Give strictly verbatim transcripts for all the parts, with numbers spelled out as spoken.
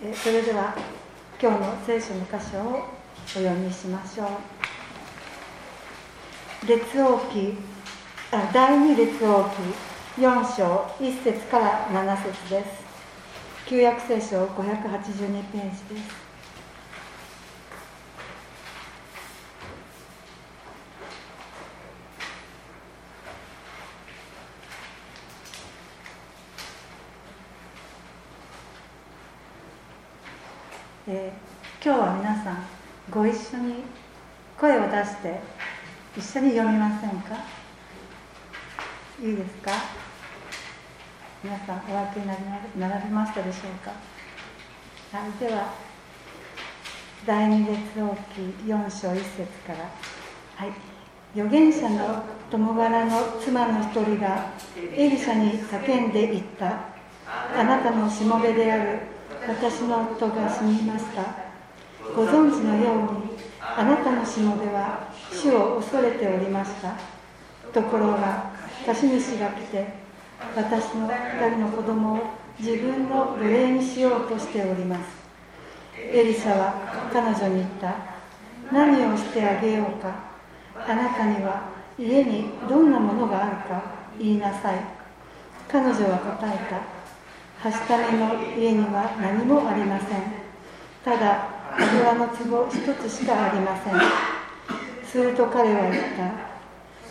それでは今日の聖書の箇所をお読みしましょう。列王記あ第二列王記よん章いっ節からなな節です。旧約聖書ごひゃくはちじゅうにページです。えー、今日は皆さんご一緒に声を出して一緒に読みませんか？いいですか？皆さんお分けになり並びましたでしょうか？はい、では第二列王記よん章いっ節から、はい、預言者の共柄の妻の一人がエリシャに叫んで言った。あなたのしもべである私の夫が死にました。ご存知のようにあなたのしもべは主を恐れておりました。ところが貸主が来て私の二人の子供を自分の奴隷にしようとしております。エリシャは彼女に言った。何をしてあげようか。あなたには家にどんなものがあるか言いなさい。彼女は答えた。はしための家には何もありません。ただ油の壺一つしかありません。すると彼は言った。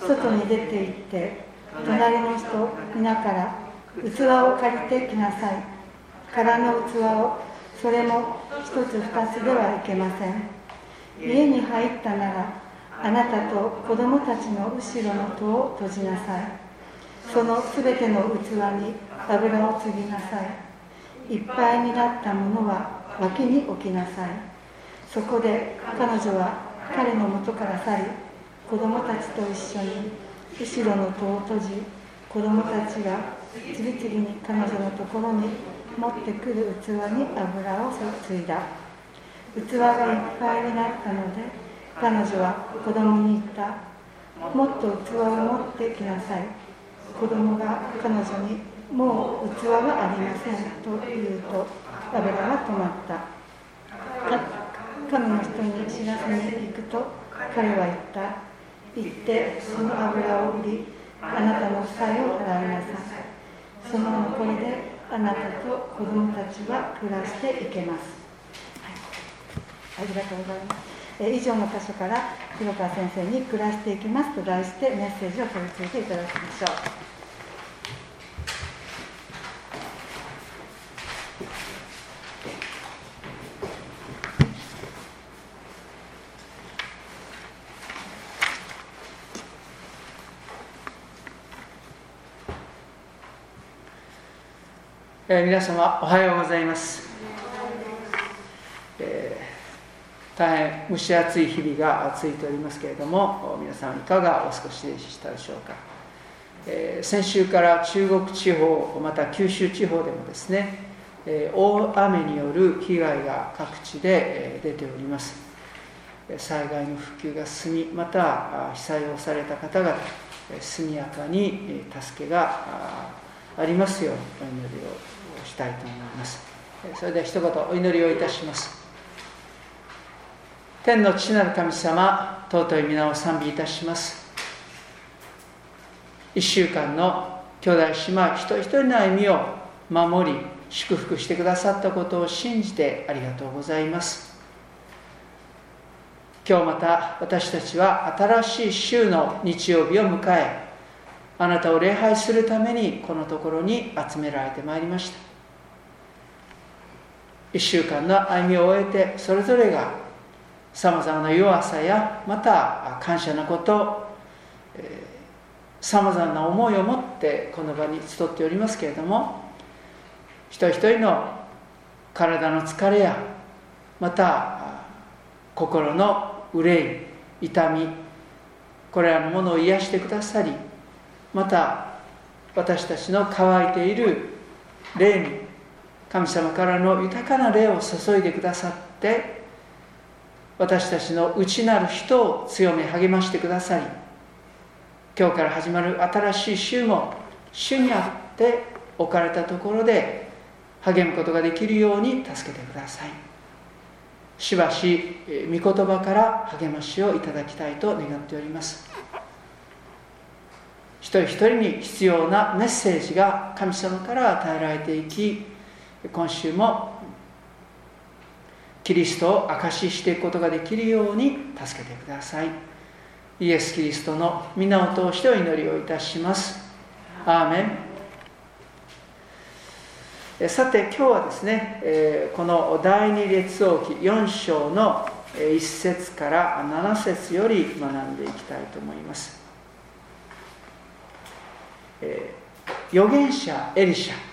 外に出て行って隣の人皆から器を借りてきなさい。空の器を、それも一つ二つではいけません。家に入ったならあなたと子供たちの後ろの戸を閉じなさい。そのすべての器に油を注ぎなさい。いっぱいになったものは脇に置きなさい。そこで彼女は彼の元から去り、子供たちと一緒に後ろの戸を閉じ、子供たちが次々に彼女のところに持ってくる器に油を注いだ。器がいっぱいになったので、彼女は子供に言った。もっと器を持ってきなさい。子供が彼女にもう器はありませんと言うと油が止まった。神の人に知らせに行くと彼は言った。行ってその油を売り、あなたの負債を払いなさい。その残りであなたと子供たちは暮らしていけます。はい、ありがとうございます。え以上の箇所から黒川先生に暮らしていきますと題してメッセージを取り次いでいただきましょう。 えー、皆様おはようございます。えー、大変蒸し暑い日々が続いておりますけれども、皆さんいかがお過ごしでしたでしょうか。えー、先週から中国地方また九州地方でもですね、えー、大雨による被害が各地で、えー、出ております。災害の復旧が進み、また被災をされた方々速やかに助けがありますようお祈りをしたいと思います。それでは一言お祈りをいたします。天の父なる神様、尊い皆を賛美いたします。一週間の兄弟姉妹一人一人の歩みを守り祝福してくださったことを信じてありがとうございます。今日また私たちは新しい週の日曜日を迎え、あなたを礼拝するためにこのところに集められてまいりました。一週間の歩みを終えて、それぞれがさまざまな弱さやまた感謝のこと、さまざまな思いを持ってこの場に集っておりますけれども、一人一人の体の疲れやまた心の憂い痛み、これらのものを癒してくださり、また私たちの乾いている霊に神様からの豊かな霊を注いでくださって、私たちの内なる人を強め励ましてくださり、今日から始まる新しい週も主にあって置かれたところで励むことができるように助けてください。しばし御言葉から励ましをいただきたいと願っております。一人一人に必要なメッセージが神様から与えられていき、今週もキリストを証ししていくことができるように助けてください。イエス・キリストの皆を通してお祈りをいたします。アーメン。さて今日はですね、この第二列王記よん章のいち節からなな節より学んでいきたいと思います。預言者エリシャ、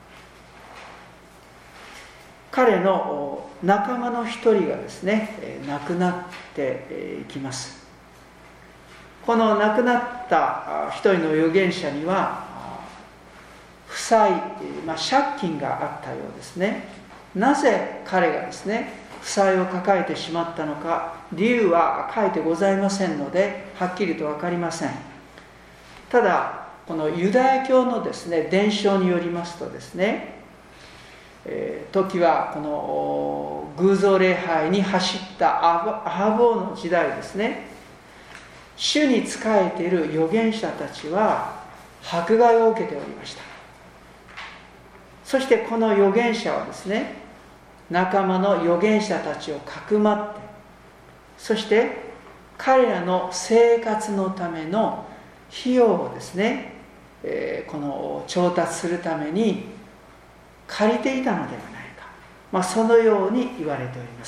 彼の仲間の一人がですね亡くなっていきます。この亡くなった一人の預言者には負債、まあ、借金があったようですね。なぜ彼がですね負債を抱えてしまったのか、理由は書いてございませんのではっきりと分かりません。ただこのユダヤ教のですね伝承によりますとですね、えー、時はこの偶像礼拝に走ったアハボーの時代ですね、主に仕えている預言者たちは迫害を受けておりました。そしてこの預言者はですね、仲間の預言者たちをかくまって、そして彼らの生活のための費用をですね、えー、この調達するために借りていたのではないか、まあ、そのように言われております。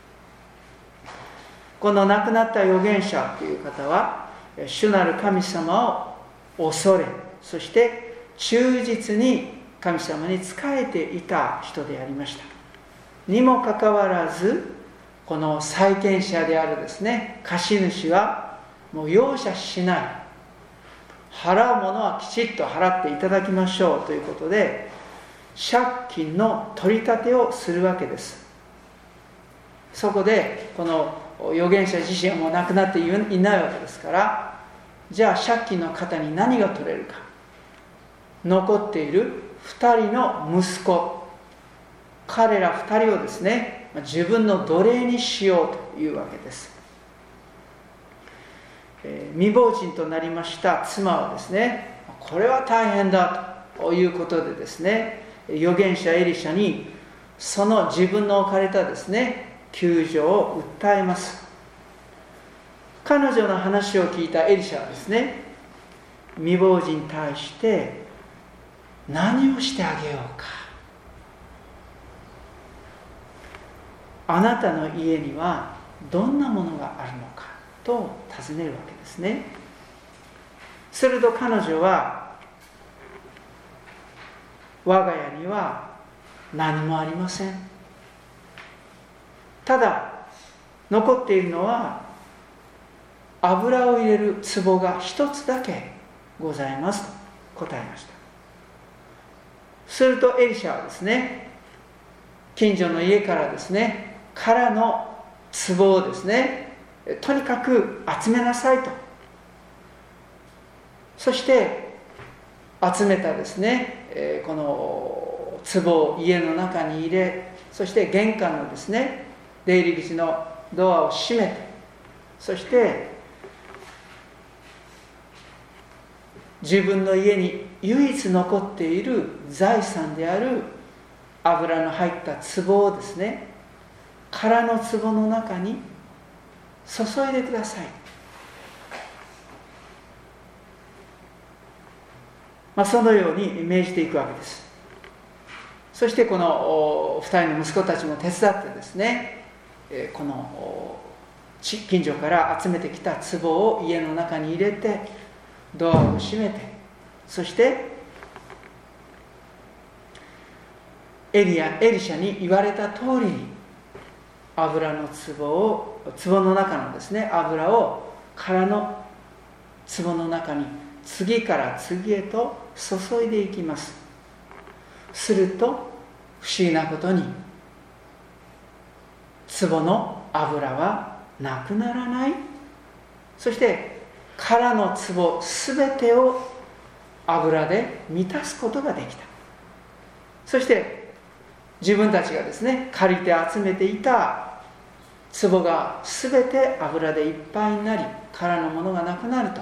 この亡くなった預言者という方は主なる神様を恐れ、そして忠実に神様に仕えていた人でありました。にもかかわらずこの債権者であるですね貸主はもう容赦しない、払うものはきちっと払っていただきましょうということで借金の取り立てをするわけです。そこでこの預言者自身はもう亡くなっていないわけですから、じゃあ借金の方に何が取れるか。残っているふたりの息子、彼らふたりをですね自分の奴隷にしようというわけです。えー、未亡人となりました妻はですね、これは大変だということでですね、預言者エリシャにその自分の置かれたですね救助を訴えます。彼女の話を聞いたエリシャはですね、未亡人に対して何をしてあげようか、あなたの家にはどんなものがあるのかと尋ねるわけですね。すると彼女は、我が家には何もありません、ただ残っているのは油を入れる壺が一つだけございますと答えました。するとエリシャはですね、近所の家からですね空の壺をですねとにかく集めなさいと、そして集めたですねこの壺を家の中に入れ、そして玄関のですね出入り口のドアを閉めて、そして自分の家に唯一残っている財産である油の入った壺をですね空の壺の中に注いでください。まあ、そのように命じていくわけです。そしてこのふたりの息子たちも手伝ってですね、この近所から集めてきた壺を家の中に入れてドアを閉めて、そしてエリアエリシャに言われた通りに油の壺を壺の中のですね油を空の壺の中に次から次へと注いでいきます。すると不思議なことに壺の油はなくならない。そして空の壺すべてを油で満たすことができた。そして自分たちがですね借りて集めていた壺がすべて油でいっぱいになり、空のものがなくなると、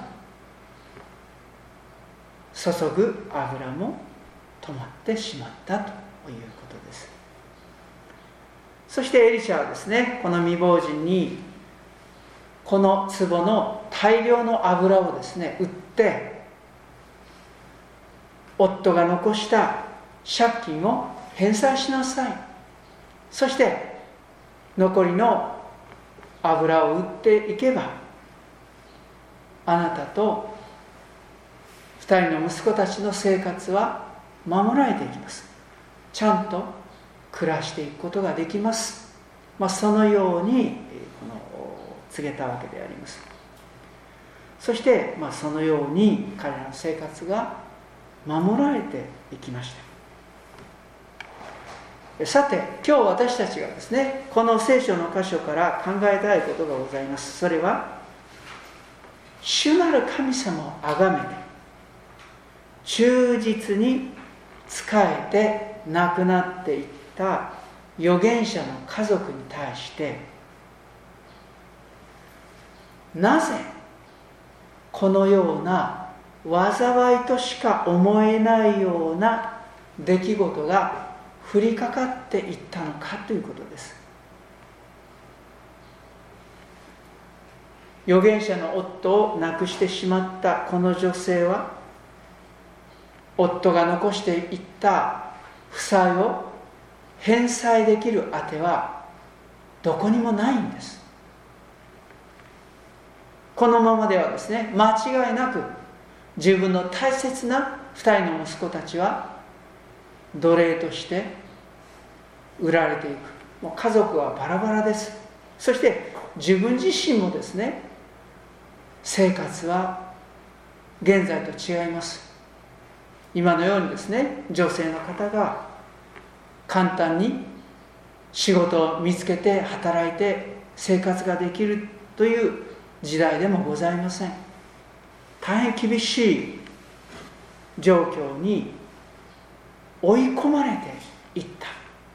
注ぐ油も止まってしまったということです。そしてエリシャはですね、この未亡人にこの壺の大量の油をですね売って、夫が残した借金を返済しなさい、そして残りの油を売っていけばあなたと二人の息子たちの生活は守られていきます。ちゃんと暮らしていくことができます。まあ、そのようにこの告げたわけであります。そして、まあ、そのように彼らの生活が守られていきました。さて、今日私たちがですねこの聖書の箇所から考えたいことがございます。それは、主なる神様をあがめて忠実に仕えて亡くなっていった預言者の家族に対して、なぜこのような災いとしか思えないような出来事が降りかかっていったのかということです。預言者の夫を亡くしてしまったこの女性は、夫が残していった負債を返済できる当てはどこにもないんです。このままではですね、間違いなく自分の大切な二人の息子たちは奴隷として売られていく。もう家族はバラバラです。そして自分自身もですね、生活は現在と違います。今のようにですね、女性の方が簡単に仕事を見つけて働いて生活ができるという時代でもございません。大変厳しい状況に追い込まれていった。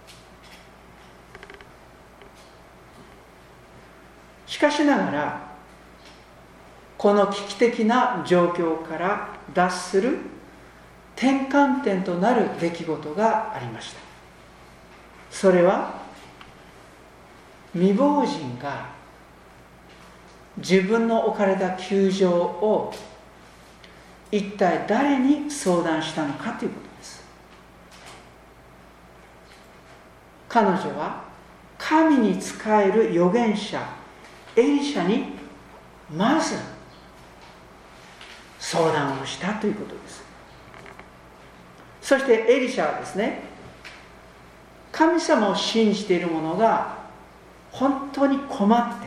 しかしながら、この危機的な状況から脱する転換点となる出来事がありました。それは、未亡人が自分の置かれた窮状を一体誰に相談したのかということです。彼女は神に仕える預言者エリシャにまず相談をしたということです。そしてエリシャはですね、神様を信じている者が本当に困って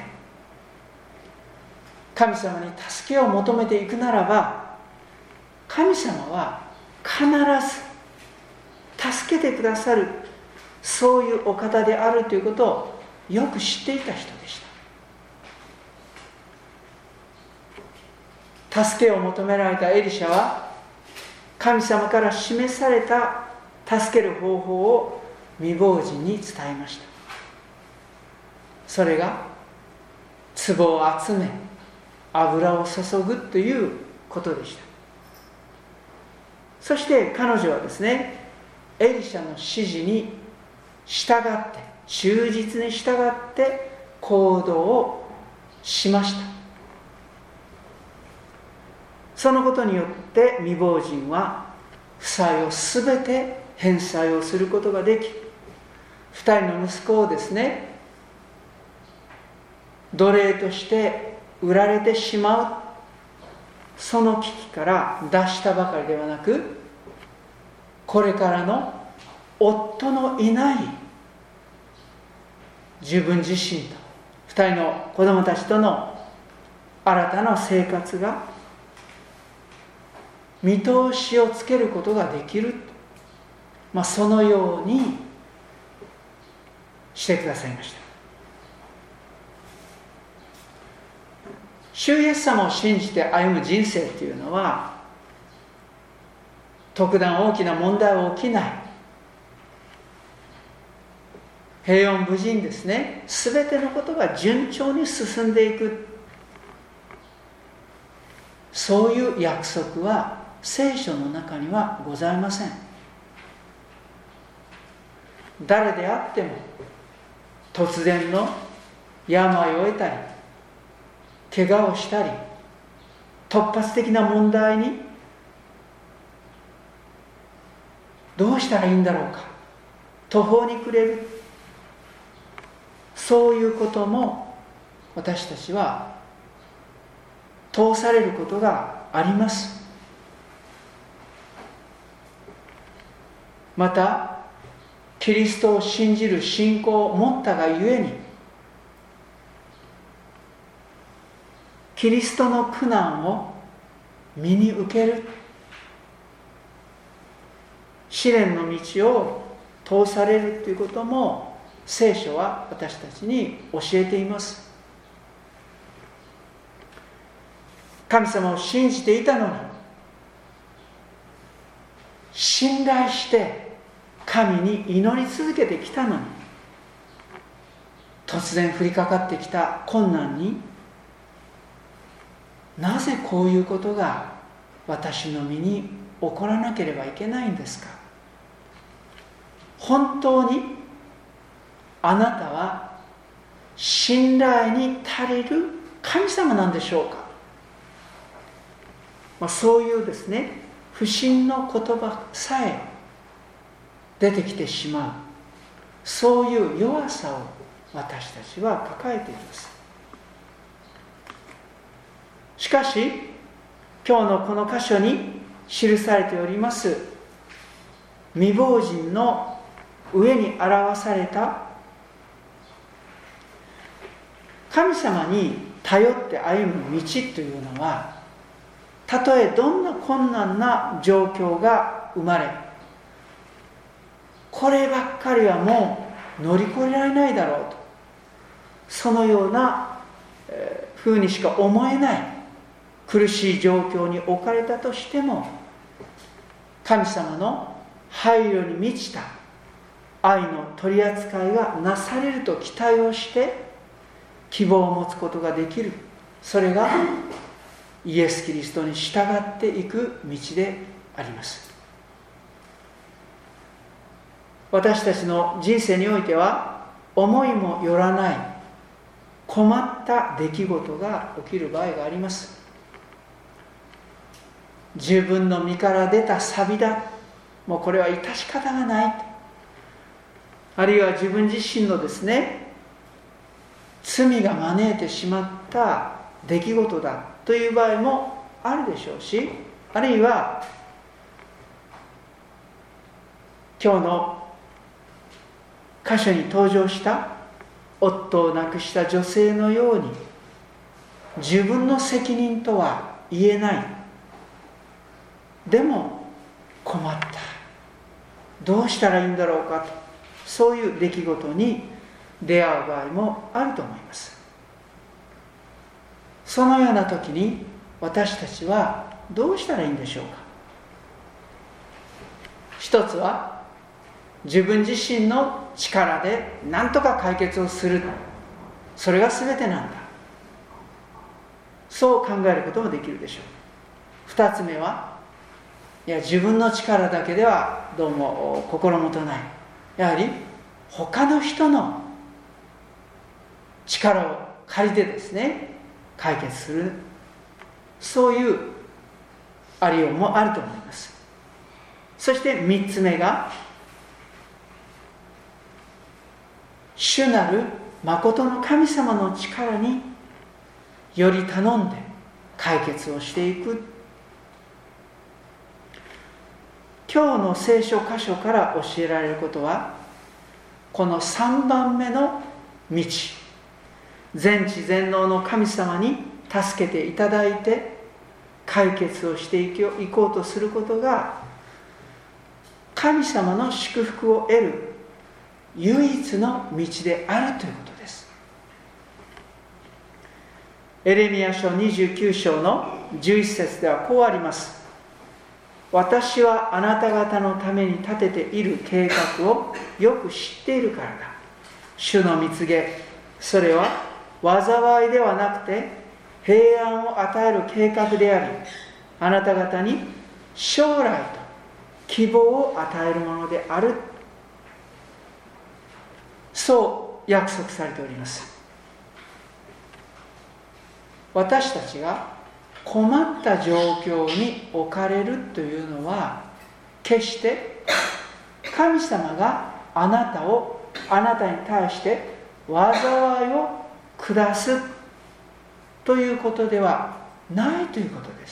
神様に助けを求めていくならば、神様は必ず助けてくださる、そういうお方であるということをよく知っていた人でした。助けを求められたエリシャは、神様から示された助ける方法を未亡人に伝えました。それが壺を集め油を注ぐということでした。そして彼女はですね、エリシャの指示に従って、忠実に従って行動をしました。そのことによって未亡人は負債をすべて返済をすることができ、二人の息子をですね、奴隷として売られてしまう、その危機から脱したばかりではなく、これからの夫のいない自分自身と二人の子供たちとの新たな生活が見通しをつけることができる、まあ、そのようにしてくださいました。主イエス様を信じて歩む人生というのは、特段大きな問題は起きない、 平穏無事にですね、すべてのことが順調に進んでいく、そういう約束は聖書の中にはございません。誰であっても突然の病を得たり、怪我をしたり、突発的な問題にどうしたらいいんだろうか、途方に暮れる、そういうことも私たちは通されることがあります。またキリストを信じる信仰を持ったがゆえに、キリストの苦難を身に受ける、試練の道を通されるということも聖書は私たちに教えています。神様を信じていたのに、信頼して神に祈り続けてきたのに、突然降りかかってきた困難に、なぜこういうことが私の身に起こらなければいけないんですか。本当にあなたは信頼に足りる神様なんでしょうか。まあ、そういうですね、不信の言葉さえ出てきてしまう、そういう弱さを私たちは抱えています。しかし今日のこの箇所に記されております未亡人の上に表された神様に頼って歩む道というのは、たとえどんな困難な状況が生まれ、こればっかりはもう乗り越えられないだろうと、そのようなふうにしか思えない苦しい状況に置かれたとしても、神様の配慮に満ちた愛の取り扱いがなされると期待をして希望を持つことができる、それがイエス・キリストに従っていく道であります。私たちの人生においては、思いもよらない困った出来事が起きる場合があります。自分の身から出た錆だ、もうこれは致し方がない、あるいは自分自身のですね、罪が招いてしまった出来事だという場合もあるでしょうし、あるいは今日の箇所に登場した夫を亡くした女性のように、自分の責任とは言えない、でも困った、どうしたらいいんだろうかと、そういう出来事に出会う場合もあると思います。そのような時に私たちはどうしたらいいんでしょうか。一つは、自分自身の力で何とか解決をする、それが全てなんだ、そう考えることもできるでしょう。二つ目は、いや自分の力だけではどうも心もとない、やはり他の人の力を借りてですね解決する、そういうありようもあると思います。そして三つ目が、主なる誠の神様の力により頼んで解決をしていく。今日の聖書箇所から教えられることは、このさんばんめの道、全知全能の神様に助けていただいて解決をしていこうとすることが、神様の祝福を得る唯一の道であるということです。エレミヤ書にじゅうきゅう章のじゅういち節ではこうあります。私はあなた方のために立てている計画をよく知っているからだ。 主の蜜げ、それは災いではなくて平安を与える計画であり、あなた方に将来と希望を与えるものである、そう約束されております。私たちが困った状況に置かれるというのは、決して神様があなたをあなたに対して災いを下すということではないということです。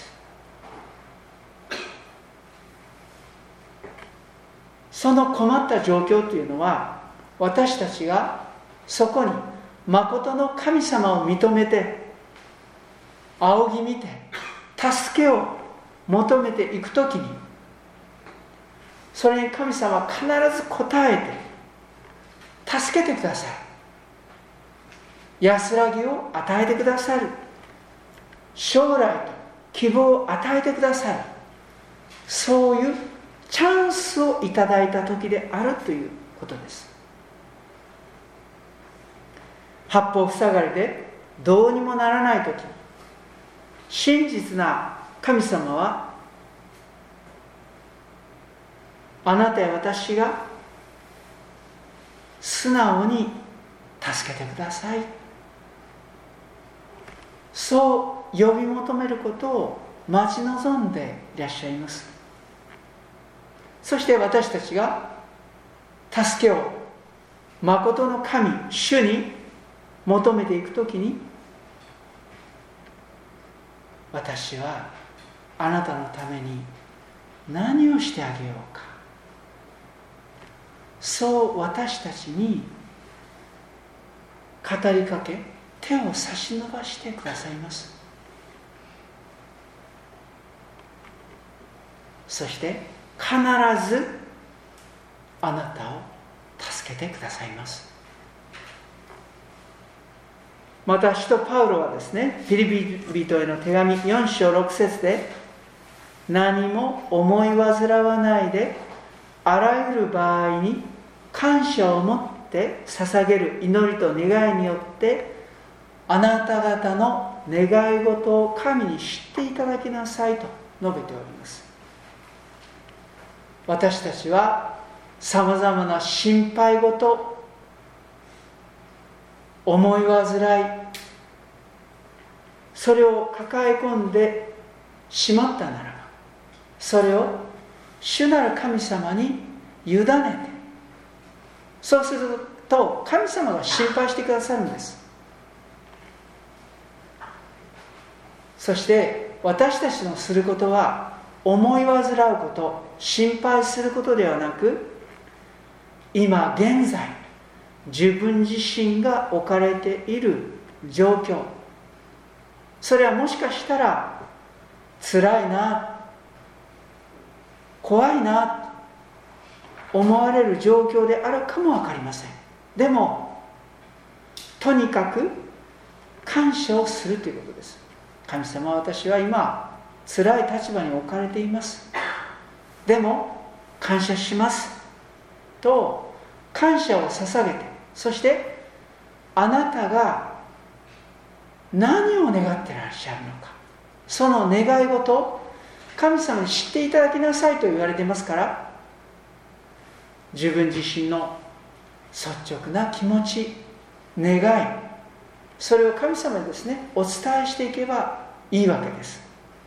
その困った状況というのは、私たちがそこに誠の神様を認めて、仰ぎ見て、助けを求めていくときに、それに神様は必ず応えて助けてください。安らぎを与えてくださる。将来と希望を与えてくださる。そういうチャンスをいただいた時であるということです。八方塞がりでどうにもならない時、真実な神様は、あなたや私が素直に助けてください、そう呼び求めることを待ち望んでいらっしゃいます。そして私たちが助けを誠の神主に求めていくときに、私はあなたのために何をしてあげようか、そう私たちに語りかけ、手を差し伸ばしてくださいます。そして必ずあなたを助けてくださいます。また使徒パウロはですね、フィリピ人への手紙よん章ろく節で、何も思い煩わないで、あらゆる場合に感謝を持って捧げる祈りと願いによって、あなた方の願い事を神に知っていただきなさいと述べております。私たちはさまざまな心配事、思い煩い、それを抱え込んでしまったならば、それを主なる神様に委ねて、そうすると神様が心配してくださるんです。そして私たちのすることは、思い煩うこと、心配することではなく、今現在自分自身が置かれている状況、それはもしかしたら辛いな、怖いな思われる状況であるかも分かりません。でもとにかく感謝をするということです。神様、私は今辛い立場に置かれています。でも感謝しますと感謝を捧げて、そしてあなたが何を願ってらっしゃるのか、その願い事を神様に知っていただきなさいと言われていますから、自分自身の率直な気持ち、願い、それを神様にですね、お伝えしていけばいいわけです。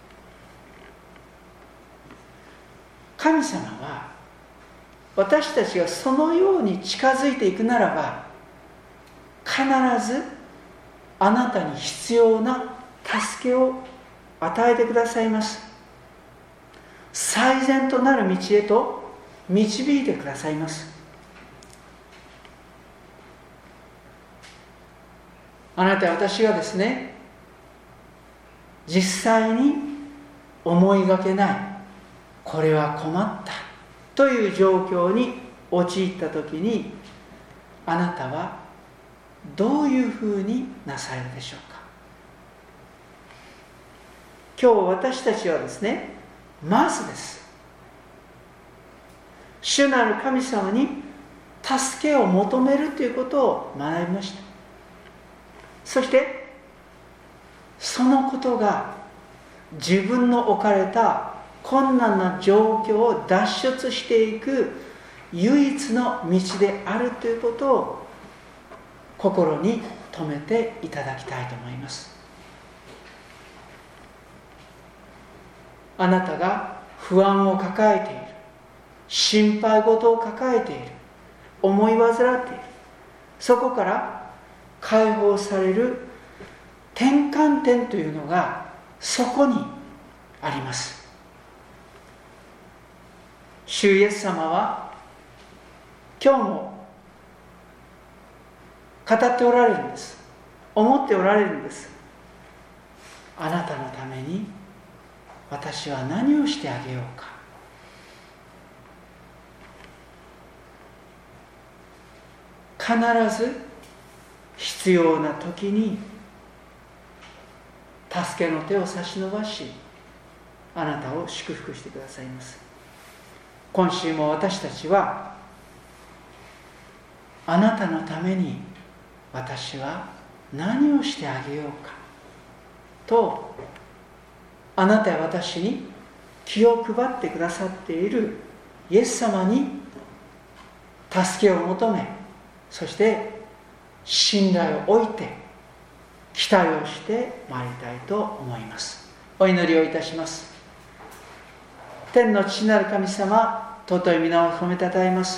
神様は私たちがそのように近づいていくならば、必ずあなたに必要な助けを与えてくださいます。最善となる道へと導いてくださいます。あなた、私がですね、実際に思いがけない、これは困ったという状況に陥ったときに、あなたはどういうふうになされるでしょうか。今日私たちはですね、まずです、主なる神様に助けを求めるということを学びました。そしてそのことが自分の置かれた困難な状況を脱出していく唯一の道であるということを心に留めていただきたいと思います。あなたが不安を抱えている、心配事を抱えている、思い煩っている、そこから解放される転換点というのがそこにあります。主イエス様は今日も語っておられるんです。思っておられるんです。あなたのために私は何をしてあげようか。必ず必要な時に助けの手を差し伸ばし、あなたを祝福してくださいます。今週も私たちは、あなたのために私は何をしてあげようかと、あなたや私に気を配ってくださっているイエス様に助けを求め、そして信頼を置いて期待をしてまいりたいと思います。お祈りをいたします。天の父なる神様、尊い皆を褒めたたえます。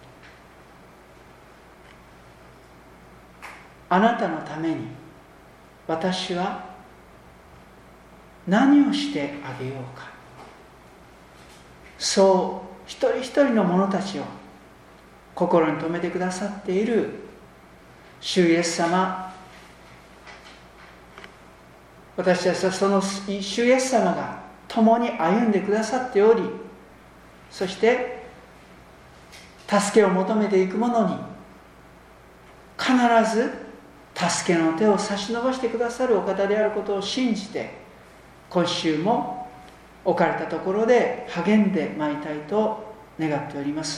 あなたのために私は何をしてあげようか。そう一人一人の者たちを心に留めてくださっている主イエス様、私たちはその主イエス様が共に歩んでくださっており、そして助けを求めていく者に必ず助けの手を差し伸ばしてくださるお方であることを信じて、今週も置かれたところで励んでまいりたいと願っております。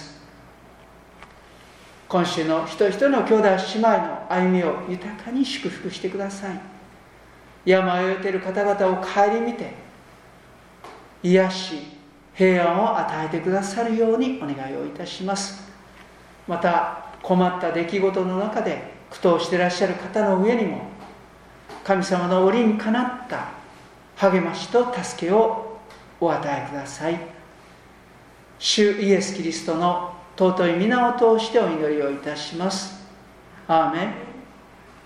今週の一人一人の兄弟姉妹の歩みを豊かに祝福してください。病を得ている方々を顧みて癒し平安を与えてくださるようにお願いをいたします。また困った出来事の中で苦闘していらっしゃる方の上にも神様の折にかなった励ましと助けをお与えください。主イエス・キリストの尊い皆を通してお祈りをいたします。アーメン。